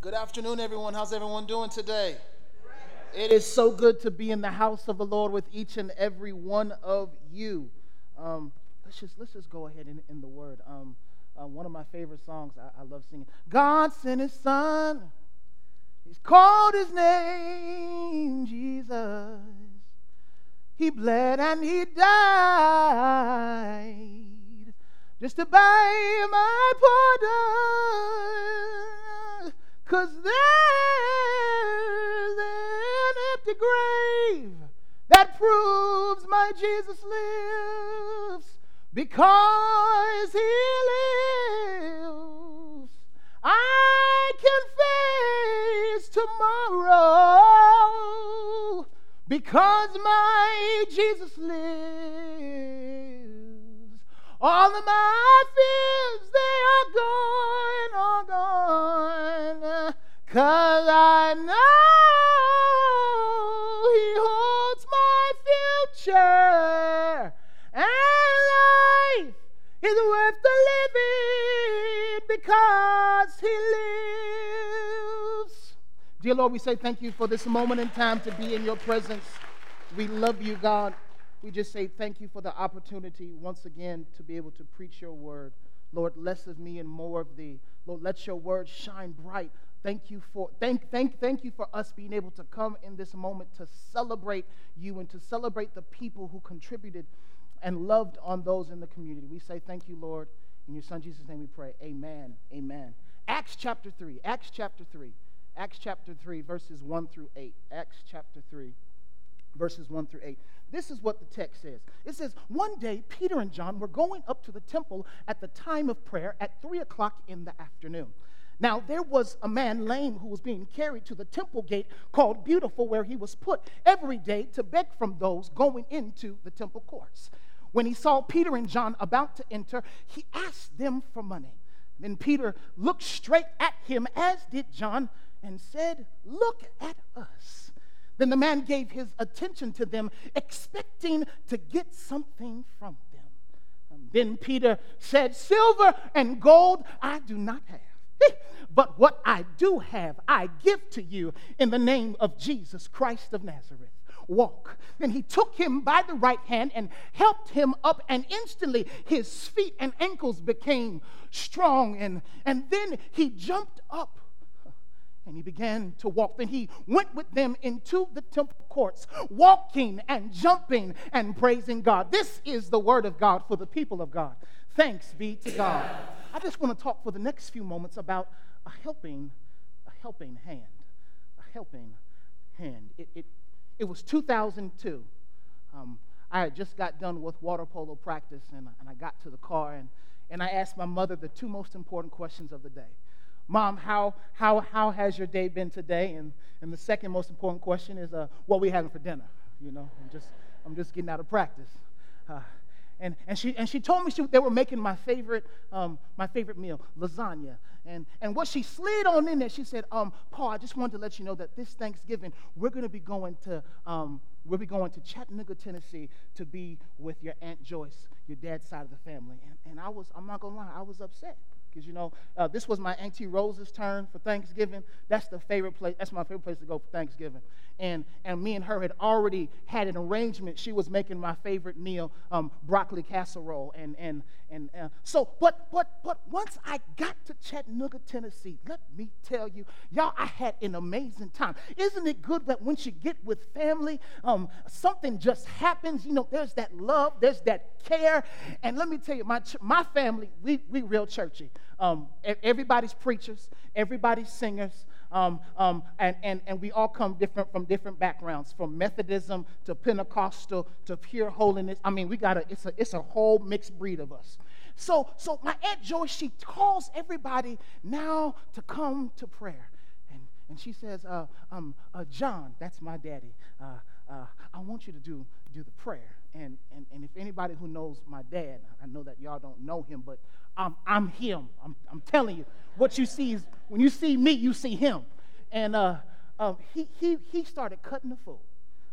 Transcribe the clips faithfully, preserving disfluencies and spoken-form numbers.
Good afternoon, everyone. How's everyone doing today? It is so good to be in the house of the Lord with each and every one of you. Um, let's just let's just go ahead in, in the word. Um, uh, one of my favorite songs I, I love singing. God sent His Son. He's called His name Jesus. He bled and He died just to buy my pardon. 'Cause there's an empty grave that proves my Jesus lives. Because He lives, I can face tomorrow. Because my Jesus lives, all of my fears, they are gone, are gone. 'Cause I know He holds my future, and life is worth the living because He lives. Dear Lord, we say thank you for this moment in time to be in your presence. We love you, God. We just say thank you for the opportunity once again to be able to preach your word. Lord, less of me and more of thee. Lord, let your word shine bright. Thank you for thank thank thank you for us being able to come in this moment to celebrate you and to celebrate the people who contributed and loved on those in the community. We say thank you, Lord. In your Son Jesus' name we pray. Amen. Amen. Acts chapter three. Acts chapter three. Acts chapter three, verses one through eight. Acts chapter three, verses one through eight. This is what the text says. It says, one day Peter and John were going up to the temple at the time of prayer at three o'clock in the afternoon. Now there was a man lame who was being carried to the temple gate called Beautiful, where he was put every day to beg from those going into the temple courts. When he saw Peter and John about to enter, he asked them for money. Then Peter looked straight at him, as did John, and said, "Look at us." Then the man gave his attention to them, expecting to get something from them. Um, then Peter said, "Silver and gold I do not have, but what I do have I give to you in the name of Jesus Christ of Nazareth. Walk." Then he took him by the right hand and helped him up, and instantly his feet and ankles became strong. And, and then he jumped up and he began to walk. Then he went with them into the temple courts, walking and jumping and praising God. This is the word of God for the people of God. Thanks be to God. I just want to talk for the next few moments about a helping, a helping hand. A helping hand. It, it, it was two thousand two. Um, I had just got done with water polo practice, and, and I got to the car, and, and I asked my mother the two most important questions of the day. Mom, how how how has your day been today? And and the second most important question is, uh, what we having for dinner? You know, I'm just I'm just getting out of practice. Uh, and and she and she told me she, they were making my favorite um, my favorite meal, lasagna. And and what she slid on in there, she said, um, Paul, I just wanted to let you know that this Thanksgiving we're going to be going to um, we'll be going to Chattanooga, Tennessee, to be with your Aunt Joyce, your dad's side of the family. And and I was I'm not gonna lie, I was upset. Because, you know, uh, this was my Auntie Rose's turn for Thanksgiving. That's the favorite place. That's my favorite place to go for Thanksgiving. And and me and her had already had an arrangement. She was making my favorite meal, um, broccoli casserole. And and and uh, so, but but but once I got to Chattanooga, Tennessee, let me tell you, y'all, I had an amazing time. Isn't it good that once you get with family, um, something just happens? You know, there's that love, there's that care. And let me tell you, my my family, we we real churchy. Um, everybody's preachers, everybody's singers, um, um, and, and, and we all come different from different backgrounds, from Methodism to Pentecostal to pure holiness. I mean, we got a it's a it's a whole mixed breed of us. So so my Aunt Joyce, she calls everybody now to come to prayer, and and she says, uh, um, uh, John, that's my daddy. Uh, uh, I want you to do do the prayer. And, and and if anybody who knows my dad, I know that y'all don't know him, but I'm I'm him. I'm I'm telling you, what you see is when you see me, you see him. And uh, um, he he he started cutting the food.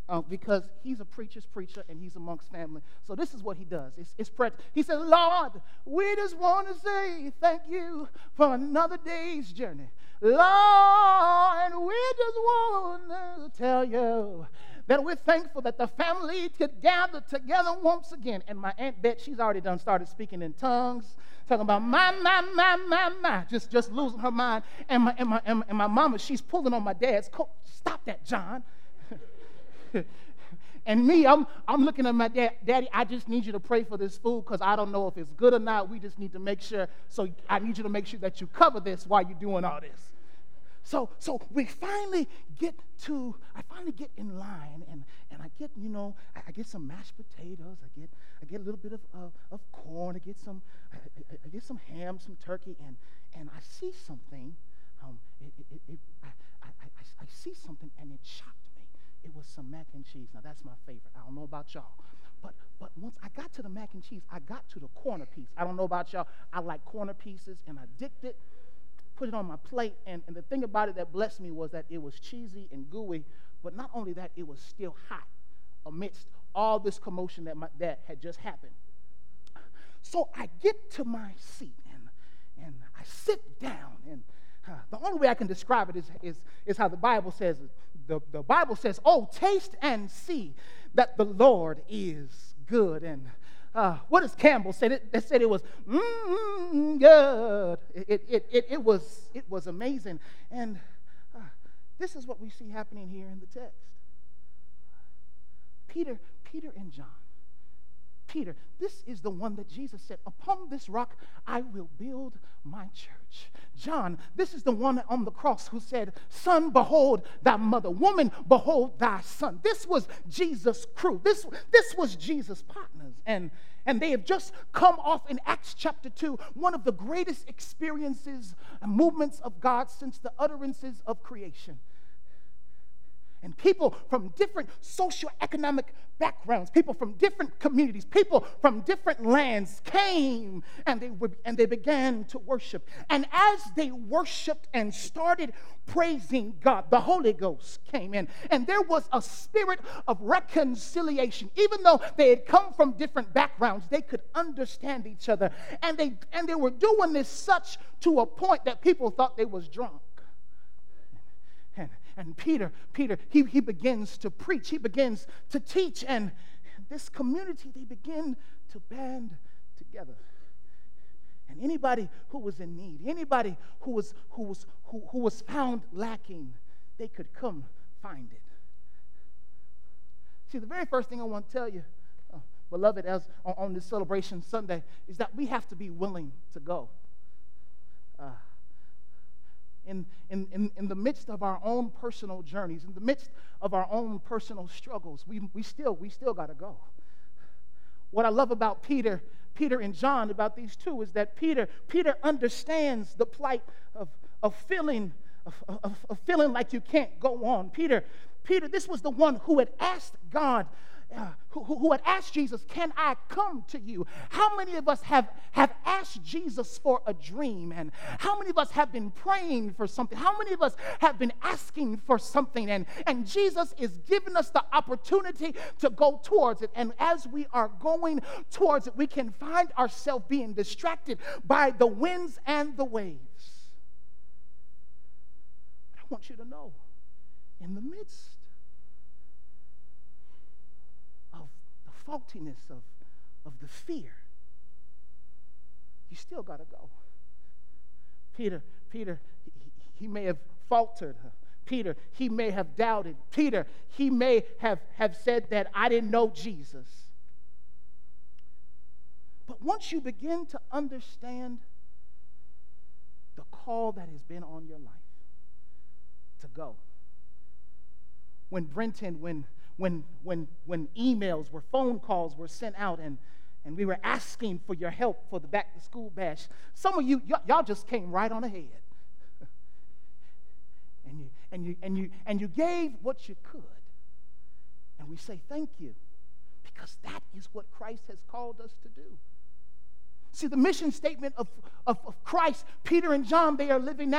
uh, because he's a preacher's preacher and he's amongst family. So this is what he does. It's, it's practical. He says, Lord, we just want to say thank you for another day's journey. Lord, we just want to tell you that we're thankful that the family could gather together once again. And my Aunt Bet, she's already done started speaking in tongues, talking about my, my, my, my, my, just, just losing her mind. And my, and, my, and my mama, she's pulling on my dad's coat. Stop that, John. And me, I'm, I'm looking at my dad, Daddy, I just need you to pray for this food because I don't know if it's good or not. We just need to make sure. So I need you to make sure that you cover this while you're doing all this. So, so we finally get to, I finally get in line, and, and I get, you know, I, I get some mashed potatoes, I get, I get a little bit of, of, of corn, I get some, I, I, I get some ham, some turkey, and, and I see something, um, it, it, it, I, I, I, I see something, and it shocked me. It was some mac and cheese. Now, that's my favorite. I don't know about y'all. But but once I got to the mac and cheese, I got to the corner piece. I don't know about y'all. I like corner pieces, and I dipped it, put it on my plate, and, and the thing about it that blessed me was that it was cheesy and gooey, but not only that, it was still hot amidst all this commotion that, my, that had just happened. So I get to my seat, and, and I sit down, and uh, the only way I can describe it is, is, is how the Bible says it. The, the Bible says, oh, taste and see that the Lord is good. And uh, what does Campbell say? They, they said it was mm, good. It, it, it, it, was, it was amazing. And uh, this is what we see happening here in the text. Peter, Peter and John. Peter, this is the one that Jesus said, upon this rock I will build my church. John, this is the one on the cross who said, son, behold thy mother. Woman, behold thy son. This was Jesus' crew. This, this was Jesus' partners. And, and they have just come off in Acts chapter two, one of the greatest experiences and movements of God since the utterances of creation. And people from different socioeconomic backgrounds, people from different communities, people from different lands came and they were, and they began to worship. And as they worshiped and started praising God, the Holy Ghost came in. And there was a spirit of reconciliation. Even though they had come from different backgrounds, they could understand each other. And they, and they were doing this such to a point that people thought they was drunk. And, and Peter, Peter, he, he begins to preach. He begins to teach. And this community, they begin to band together. And anybody who was in need, anybody who was, who was, who, who was found lacking, they could come find it. See, the very first thing I want to tell you, uh, beloved, as on, on this celebration Sunday, is that we have to be willing to go. Uh, In, in, in, in the midst of our own personal journeys, in the midst of our own personal struggles, we, we still, we still got to go. What I love about Peter, Peter and John, about these two, is that Peter, Peter understands the plight of, of feeling, of, of, of feeling like you can't go on. Peter, Peter, this was the one who had asked God, Uh, who, who had asked Jesus, can I come to you? How many of us have, have asked Jesus for a dream? And how many of us have been praying for something? How many of us have been asking for something? And, and Jesus is giving us the opportunity to go towards it. And as we are going towards it, we can find ourselves being distracted by the winds and the waves. But I want you to know, in the midst faultiness of, of the fear, you still got to go. Peter, Peter, he, he may have faltered. Peter, he may have doubted. Peter, he may have, have said that I didn't know Jesus. But once you begin to understand the call that has been on your life to go, when Brenton, when When, when, when emails, where phone calls were sent out, and, and we were asking for your help for the back-to-school bash, some of you, y- y'all just came right on ahead. and, you, and, you, and, you, and you gave what you could. And we say thank you, because that is what Christ has called us to do. See, the mission statement of, of, of Christ, Peter and John, they are living out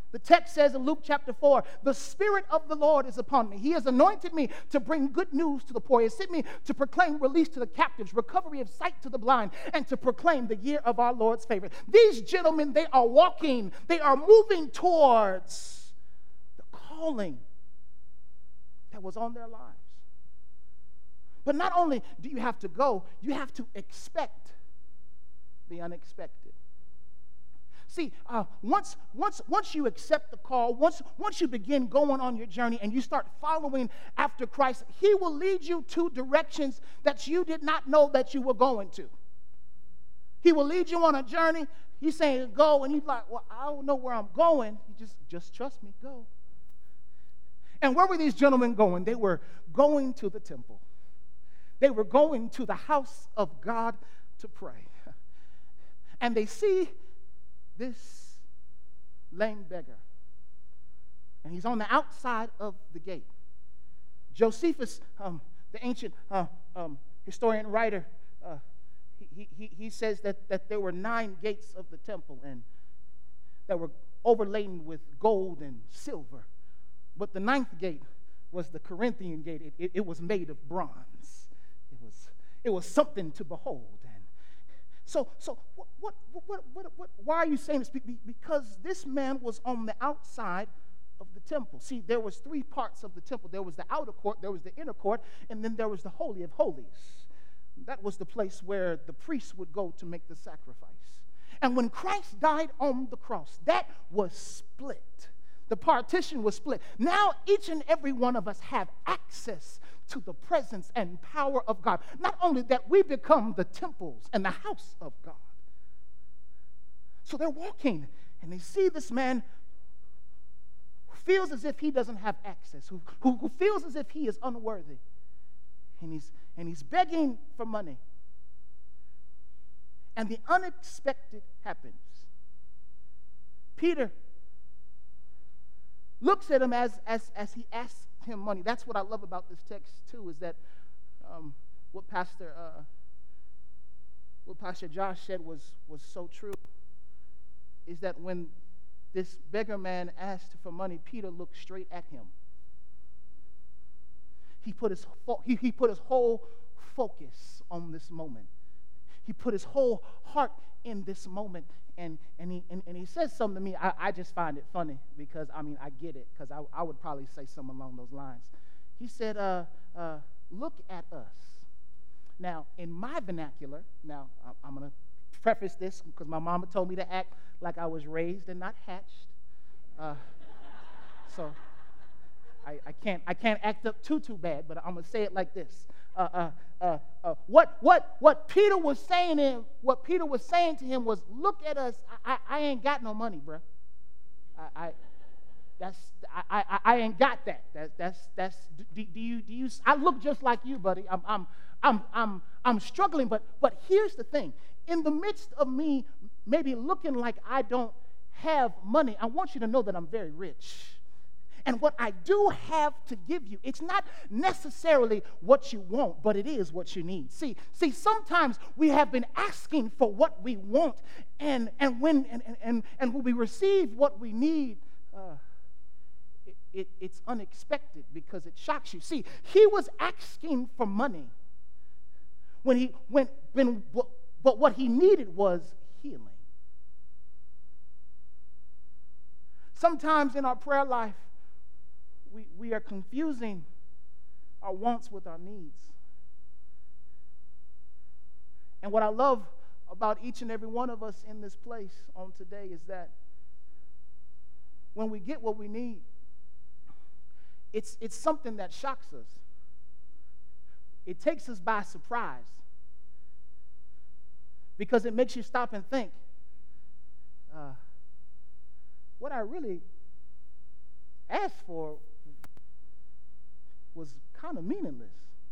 The text says in Luke chapter four, the Spirit of the Lord is upon me. He has anointed me to bring good news to the poor. He has sent me to proclaim release to the captives, recovery of sight to the blind, and to proclaim the year of our Lord's favor. These gentlemen, they are walking, they are moving towards the calling that was on their lives. But not only do you have to go, you have to expect the unexpected. See, uh, once, once, once you accept the call, once, once you begin going on your journey and you start following after Christ, He will lead you to directions that you did not know that you were going to. He will lead you on a journey. He's saying go, and you're like, well, I don't know where I'm going. You just, just trust me, go. And where were these gentlemen going? They were going to the temple. They were going to the house of God to pray. And they see this lame beggar. And he's on the outside of the gate. Josephus, um, the ancient uh, um, historian writer, uh, he, he, he says that, that there were nine gates of the temple and that were overladen with gold and silver. But the ninth gate was the Corinthian gate. It, it, it was made of bronze. It was, it was something to behold. So, so what, what, what, what, what, why are you saying this? Because this man was on the outside of the temple. See, there was three parts of the temple. There was the outer court, there was the inner court, and then there was the Holy of Holies. That was the place where the priests would go to make the sacrifice. And when Christ died on the cross, that was split. The partition was split. Now each and every one of us have access to the presence and power of God. Not only that, we become the temples and the house of God. So they're walking, and they see this man who feels as if he doesn't have access, who, who, who feels as if he is unworthy. And he's, and he's begging for money. And the unexpected happens. Peter looks at him as, as, as he asks him money. That's what I love about this text too, is that um, what Pastor uh, what Pastor Josh said was was so true. Is that when this beggar man asked for money, Peter looked straight at him. He put his he, he put his whole focus on this moment. He put his whole heart in this moment. And and he and, and he says something to me. I, I just find it funny because, I mean, I get it, because I, I would probably say something along those lines. He said, uh, uh, look at us. Now, in my vernacular, now I'm going to preface this because my mama told me to act like I was raised and not hatched. Uh, so I, I can't I can't act up too, too bad, but I'm going to say it like this. Uh, uh, uh, uh, what what what Peter was saying him, what Peter was saying to him was, look at us. I, I, I ain't got no money, bro. I, I that's I, I I ain't got that. That that's that's do, do you do you? I look just like you, buddy. I'm I'm I'm I'm I'm struggling, but but here's the thing. In the midst of me maybe looking like I don't have money, I want you to know that I'm very rich. And what I do have to give you, it's not necessarily what you want, but it is what you need. See, see, sometimes we have been asking for what we want, and and when and and, and when we receive what we need, uh, it, it, it's unexpected because it shocks you. See, he was asking for money when he when when but what he needed was healing. Sometimes in our prayer life, We, we are confusing our wants with our needs. And what I love about each and every one of us in this place on today is that when we get what we need, it's, it's something that shocks us. It takes us by surprise because it makes you stop and think, uh, what I really asked for was kind of meaningless,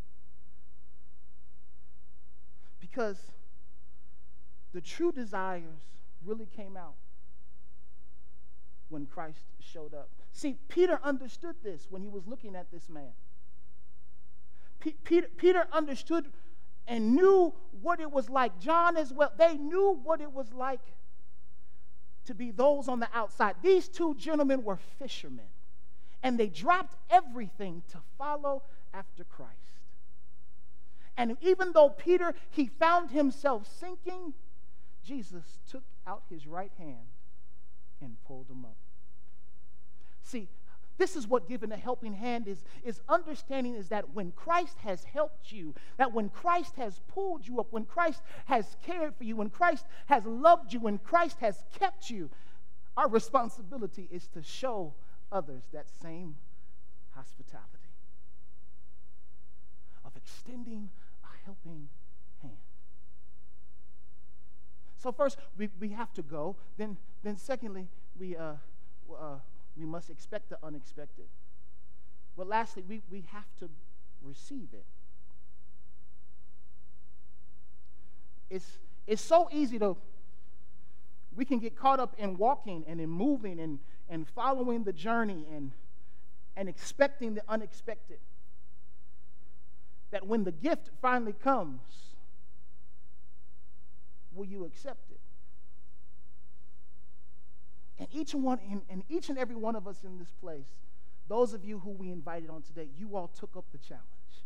because the true desires really came out when Christ showed up. See, Peter understood this when he was looking at this man. P- Peter, Peter understood and knew what it was like. John as well. They knew what it was like to be those on the outside. These two gentlemen were fishermen, and they dropped everything to follow after Christ. And even though Peter, he found himself sinking, Jesus took out his right hand and pulled him up. See, this is what giving a helping hand is, is understanding is that when Christ has helped you, that when Christ has pulled you up, when Christ has cared for you, when Christ has loved you, when Christ has kept you, our responsibility is to show others that same hospitality of extending a helping hand. So first, we, we have to go. Then, then secondly, we uh, uh, we must expect the unexpected. But lastly, we, we have to receive it. It's, it's so easy to, we can get caught up in walking and in moving and, and following the journey and, and expecting the unexpected. That when the gift finally comes, will you accept it? And each one, and, and each and every one of us in this place, those of you who we invited on today, you all took up the challenge.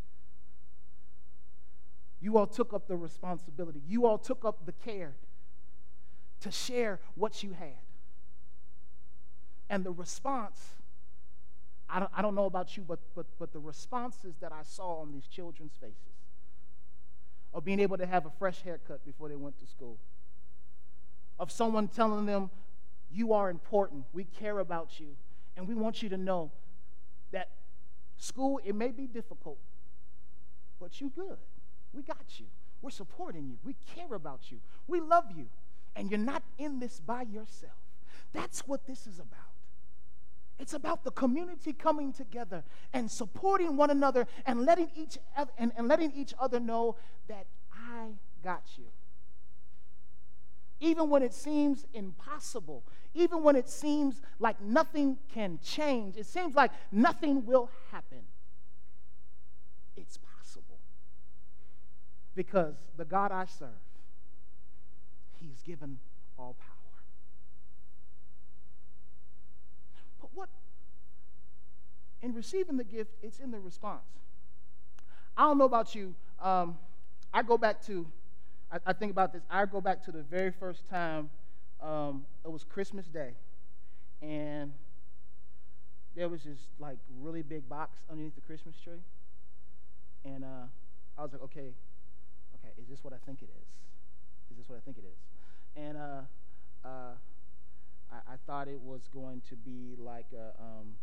You all took up the responsibility. You all took up the care to share what you had. And the response, I don't, I don't know about you, but, but, but the responses that I saw on these children's faces of being able to have a fresh haircut before they went to school, of someone telling them, you are important, we care about you, and we want you to know that school, it may be difficult, but you good. We got you. We're supporting you. We care about you. We love you. And you're not in this by yourself. That's what this is about. It's about the community coming together and supporting one another and letting each other, and, and letting each other know that I got you. Even when it seems impossible, even when it seems like nothing can change, it seems like nothing will happen, it's possible. Because the God I serve, He's given all power. But what, in receiving the gift, it's in the response. I don't know about you, um, I go back to, I, I think about this, I go back to the very first time, um, it was Christmas Day, and there was this like really big box underneath the Christmas tree, and uh, I was like, okay, okay, is this what I think it is? Is this what I think it is? And uh, uh, I, I thought it was going to be like a, um,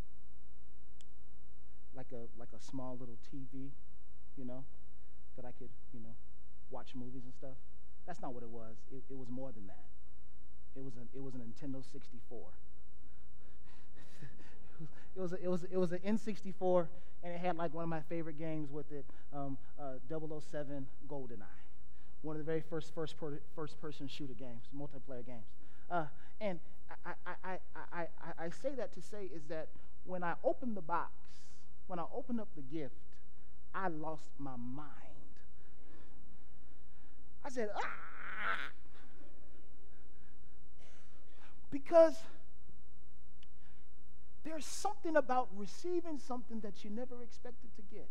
like a like a small little T V, you know, that I could, you know, watch movies and stuff. That's not what it was. It, it was more than that. It was a it was a Nintendo sixty-four. it was a, it was a, it was an N sixty-four, and it had like one of my favorite games with it, um, uh, double oh seven GoldenEye, one of the very first first per, first person shooter games, multiplayer games. Uh, and I I, I I I I say that to say is that when I opened the box, when I opened up the gift, I lost my mind. I said, ah! Because there's something about receiving something that you never expected to get.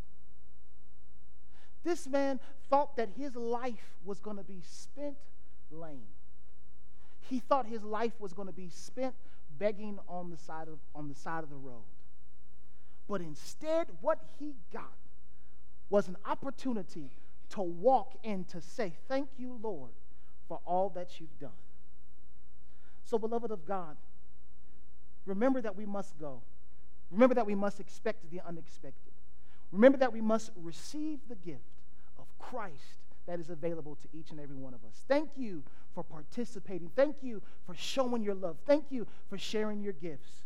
This man thought that his life was going to be spent lame. He thought his life was going to be spent begging on the side of on the side of the road. But instead, what he got was an opportunity to walk and to say, thank you, Lord, for all that you've done. So, beloved of God, remember that we must go. Remember that we must expect the unexpected. Remember that we must receive the gift of Christ that is available to each and every one of us. Thank you for participating. Thank you for showing your love. Thank you for sharing your gifts.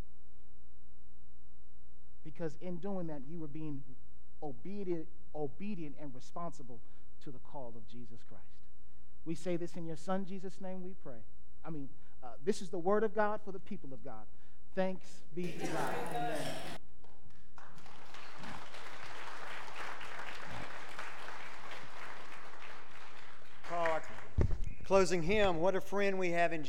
Because in doing that, you were being obedient, obedient and responsible to the call of Jesus Christ. We say this in your Son, Jesus' name we pray. I mean, uh, this is the word of God for the people of God. Thanks be to God. Amen. Call our closing hymn, What a Friend We Have in Jesus.